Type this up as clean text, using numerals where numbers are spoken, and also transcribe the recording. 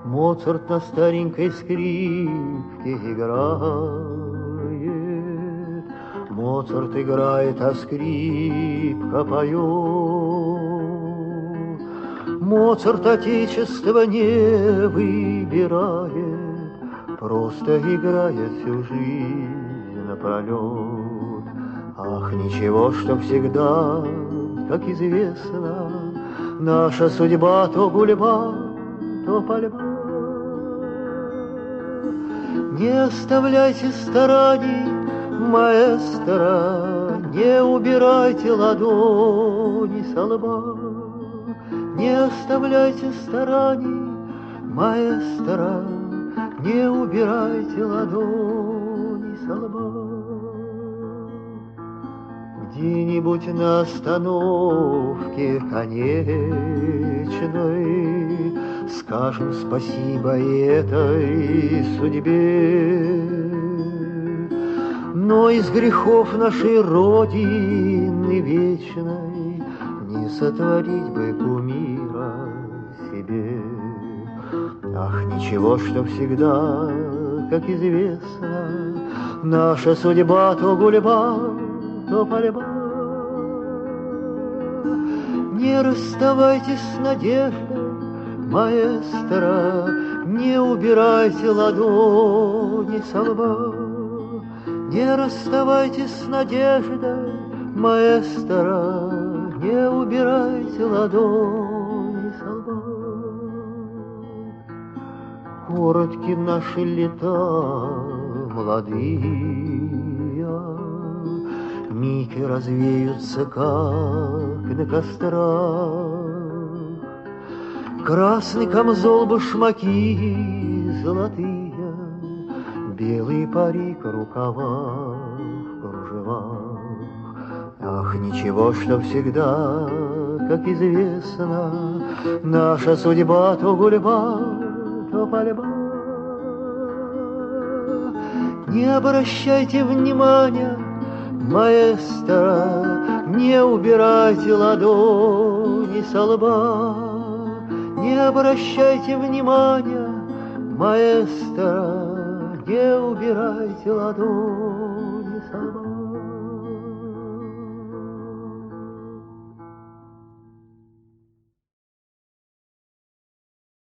Моцарт на старенькой скрипке играет. Моцарт играет, а скрипка поет. Моцарт отечество не выбирает, просто играет всю жизнь напролет. Ах, ничего, что всегда, как известно, наша судьба то гульба, то пальба. Не оставляйте стараний, маэстро, не убирайте ладони со лба. Не оставляйте стараний, маэстро, не убирайте ладони со лба. Где-нибудь на остановке конечной скажем спасибо этой судьбе. Но из грехов нашей Родины вечной не сотворить бы кумира себе. Ах, ничего, что всегда, как известно, наша судьба то гульба, то пальба. Не расставайтесь с надеждой, маэстро, не убирайте ладони со лба. Не расставайтесь с надеждой, маэстро, не убирайте ладони со лба. Коротки наши лета молодые, миг развеются, как на кострах. Красный камзол, башмаки золотые, белый парик, рукава в кружевах. Ах, ничего, что всегда, как известно, наша судьба то гульба, то пальба. Не обращайте внимания, маэстро, не убирайте ладони со лба. Не обращайте внимания, маэстро, не убирайте ладони со лба.